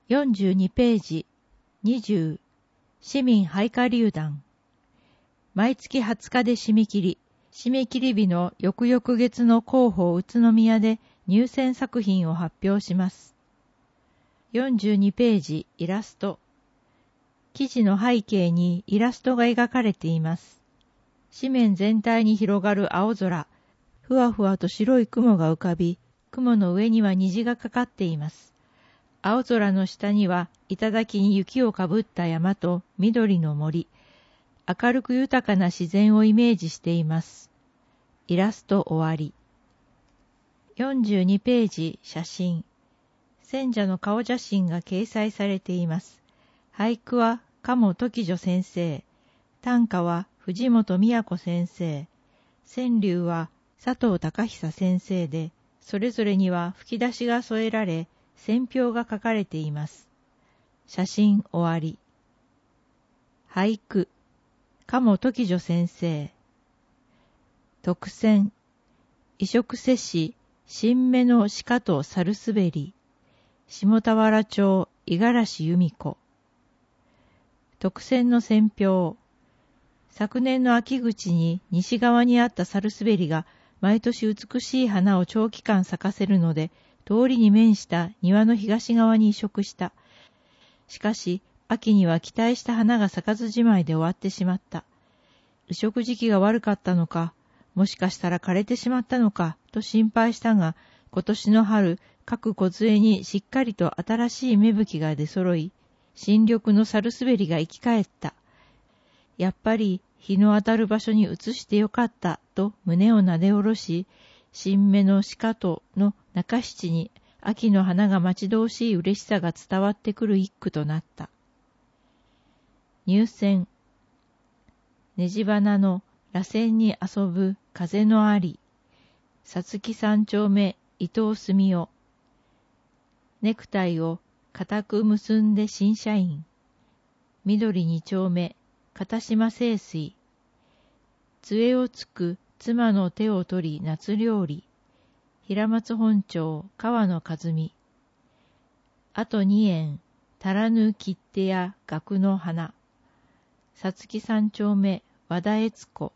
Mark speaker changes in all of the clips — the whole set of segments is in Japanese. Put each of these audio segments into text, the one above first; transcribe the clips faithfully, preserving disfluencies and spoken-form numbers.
Speaker 1: よんじゅうにページ、にじゅう、市民配下流団。毎月はつかで締め切り、締め切り日の翌々月の広報宇都宮で入選作品を発表します。よんじゅうにページ、イラスト。記事の背景にイラストが描かれています。紙面全体に広がる青空、ふわふわと白い雲が浮かび、雲の上には虹がかかっています。青空の下には、頂に雪をかぶった山と緑の森、明るく豊かな自然をイメージしています。イラスト終わり。よんじゅうにページ、写真。選者の顔写真が掲載されています。俳句は鴨時女先生、短歌は藤本美也子先生、川柳は佐藤孝久先生で、それぞれには吹き出しが添えられ、選評が書かれています。写真終わり。俳句、鴨時女先生。特選、異色摂氏、新芽の鹿と猿滑り、下田原町五十嵐由美子。特選の選評。昨年の秋口に西側にあった猿滑りが毎年美しい花を長期間咲かせるので、通りに面した庭の東側に移植した。しかし、秋には期待した花が咲かずじまいで終わってしまった。移植時期が悪かったのか、もしかしたら枯れてしまったのか、と心配したが、今年の春、各梢にしっかりと新しい芽吹きが出揃い、新緑の猿滑りが生き返った。やっぱり日の当たる場所に移してよかった、と胸をなで下ろし、新芽の鹿との中七に秋の花が待ち遠しい嬉しさが伝わってくる一句となった。入選。ねじ花の螺旋に遊ぶ風のあり、さつき三丁目伊藤澄夫。ネクタイを固く結んで新社員。緑二丁目片島清水。杖をつく妻の手を取り夏料理。平松本町川野和美。あと二円足らぬ切手や額の花。さつき三丁目和田悦子。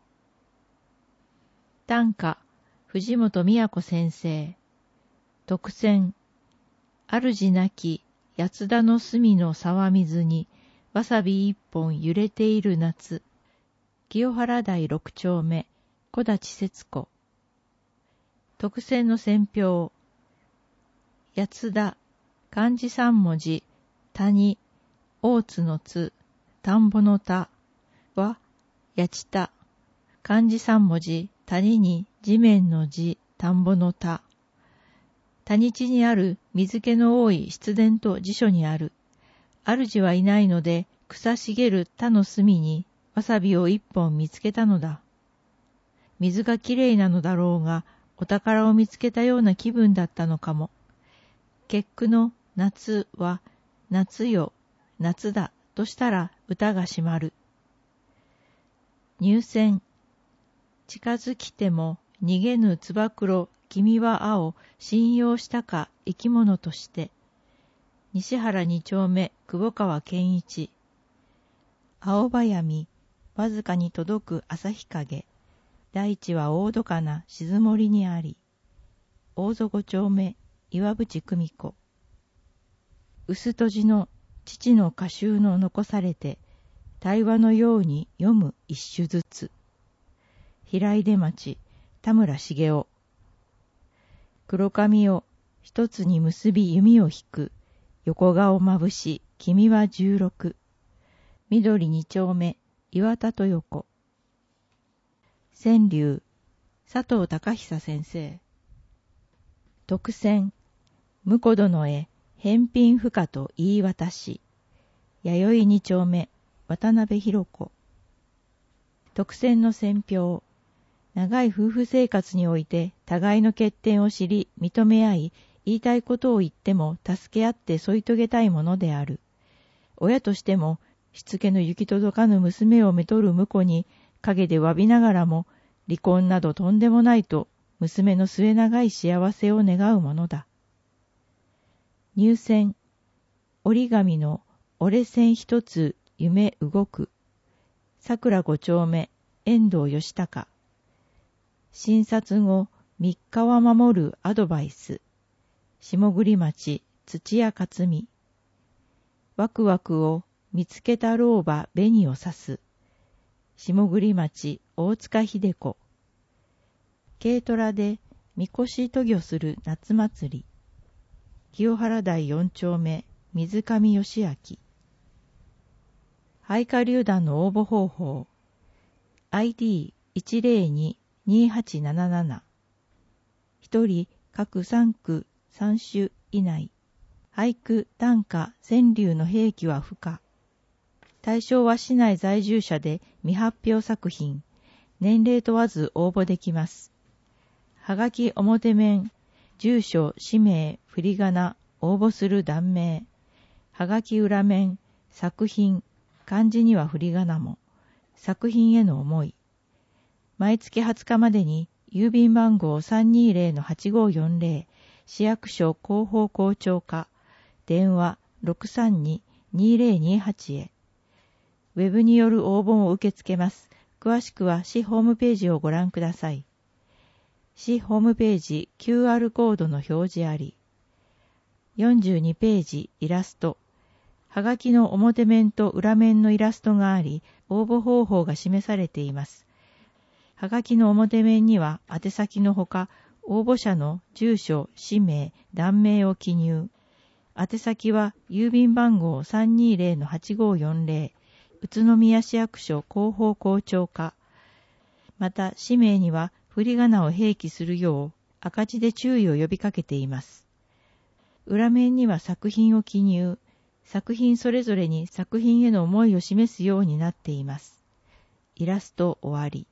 Speaker 1: 短歌藤本美也子先生。特選。主なき八田の隅の沢水にわさび一本揺れている夏。清原台六丁目小立節子。特選の選評。八田、漢字三文字、谷、大津の津、田んぼの田は、八田、漢字三文字、谷に地面の地、田んぼの田。谷地にある水気の多い湿田と辞書にある。主はいないので、草茂る田の隅にわさびを一本見つけたのだ。水がきれいなのだろうが、お宝を見つけたような気分だったのかも。結句の夏は、夏よ、夏だとしたら歌が閉まる。入選。近づきても逃げぬつば九郎、君は青、信用したか生き物として。西原二丁目久保川健一。青葉闇、わずかに届く朝日影。大地は大どかな静森にあり。大曽五丁目岩渕久美子。薄閉じの父の歌集の残されて、対話のように読む一首ずつ。平出町田村茂雄。黒髪を一つに結び弓を引く。横顔まぶし君は十六。緑二丁目岩田豊子。川柳佐藤孝久先生。特選。婿殿へ返品不可と言い渡し。弥生二丁目渡辺弘子。特選の選評。長い夫婦生活において互いの欠点を知り認め合い、言いたいことを言っても助け合って添い遂げたいものである。親としてもしつけの行き届かぬ娘をめとる婿に陰で詫びながらも、離婚などとんでもないと娘の末長い幸せを願うものだ。入選。 折り紙の折れ線一つ夢動く。桜五丁目遠藤義孝。診察後三日は守るアドバイス。下栗町土屋克美。ワクワクを見つけた老婆紅を刺す。下栗町大塚秀子。軽トラでみこし渡御する夏祭り。清原台四丁目水上義明。配下榴弾の応募方法。アイディーいちゼロに にはちなななな。一人各三区三種以内。俳句、短歌、川柳の併記は不可。対象は市内在住者で未発表作品。年齢問わず応募できます。はがき表面、住所、氏名、振り仮名、応募する段名。はがき裏面、作品、漢字には振り仮名も。作品への思い。毎月はつかまでに郵便番号 さんにゼロのはちごよんゼロ、市役所広報校長課、電話 ろくさんに にゼロにはち へ。ウェブによる応募を受け付けます。詳しくは市ホームページをご覧ください。市ホームページ キューアール コードの表示あり。よんじゅうにページイラスト。はがきの表面と裏面のイラストがあり、応募方法が示されています。はがきの表面には宛先のほか、応募者の住所、氏名、段名を記入。宛先は郵便番号 さんにゼロのはちごよんゼロ、宇都宮市役所広報校長課。また、氏名には振り仮名を併記するよう赤字で注意を呼びかけています。裏面には作品を記入。作品それぞれに作品への思いを示すようになっています。イラスト終わり。